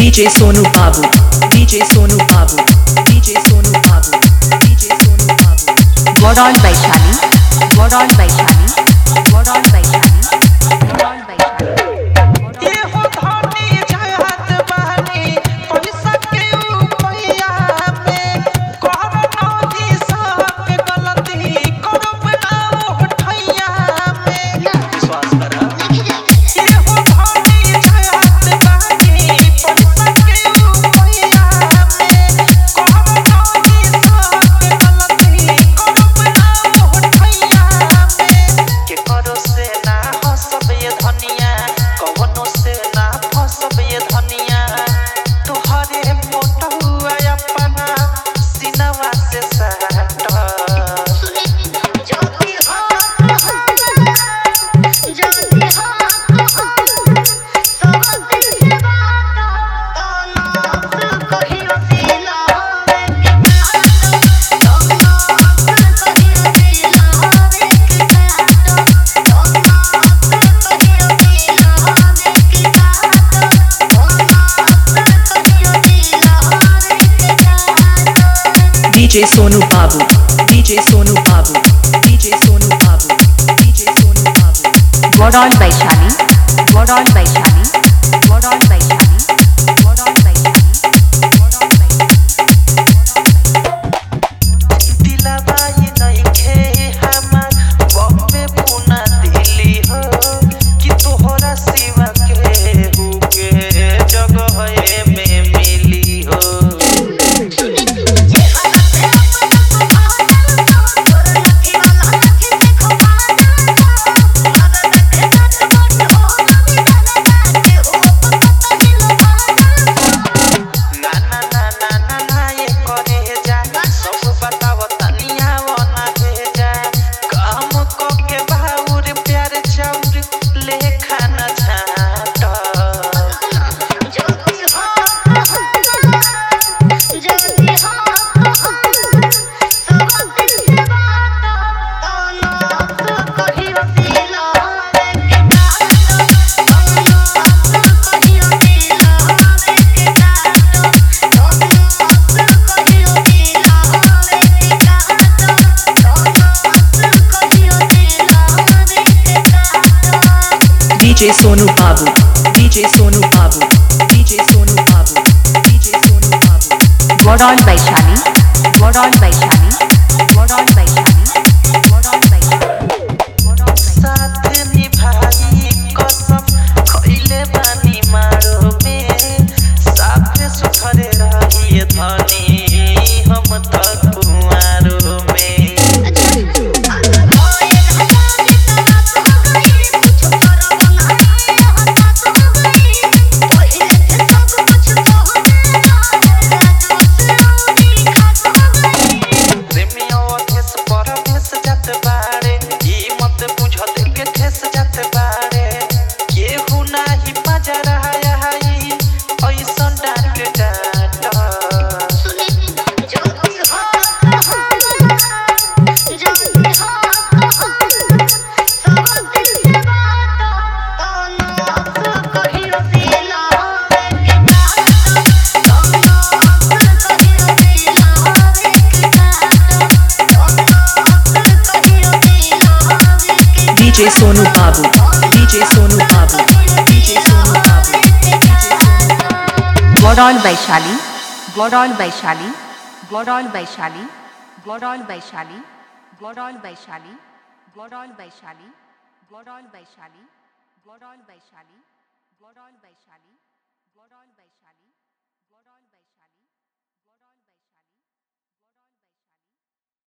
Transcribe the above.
DJ Sonu Babu, DJ Sonu Babu, DJ Sonu Babu, DJ Sonu Babu. Godon Vaishali, Godon Vaishali, Godon Vaishali, Godon Vaishali. ये हो धनी जहात बहनी पैसा के उपैया में करना ही सब गलती करब ना उठैया में विश्वास कर ये हो धनी जहात बहनी पैसा के उपैया में करना ही सब गलती करब ना उठैया में के करो से ना हंसब ये धनिया कवनो से ना फंसब ये धनिया तोहरे मोटहुआ अपना सिनवा से सट DJ Sonu Babu, DJ Sonu Babu, DJ Sonu Babu, DJ Sonu Babu. Godon Vaishali, Godon Vaishali, Godon Vaishali, Godon Vaishali, Godon Vaishali. दिलवा ये नइखे हमार बम्बे पुना दिल्ली हो कि तोहरा सिवा के हुके जगह में मिली हो ना ना ना ना ना ना ये करे जा सब बताव तनिया वना भेजा काम को के बाउर प्यार चाउर ले खाना छाट DJ Sonu Babu, DJ Sonu Babu, DJ Sonu Babu, DJ Sonu Babu. Godon Vaishali, Godon Vaishali, Godon Vaishali, Godon Vaishali, Godon Vaishali. साथ निभाई कसम खइले बानी मारो में साथे सुथरे रही धनी हम तक कुआरो में प्रेमियों ठेस पर भेस जात बारे ई मत बुझ दे के ठेस जात बारे केहू नाही मजा रहा है ऐसन डाक डाट DJ Sonu Babu, DJ Sonu Babu, DJ Sonu Babu, DJ Sonu Babu. Godon Vaishali, Godon Vaishali, Godon Vaishali, Godon Vaishali, Godon Vaishali, Godon Vaishali, Godon Vaishali, Godon Vaishali, Godon Vaishali, Godon Vaishali, Godon Vaishali, Godon Vaishali.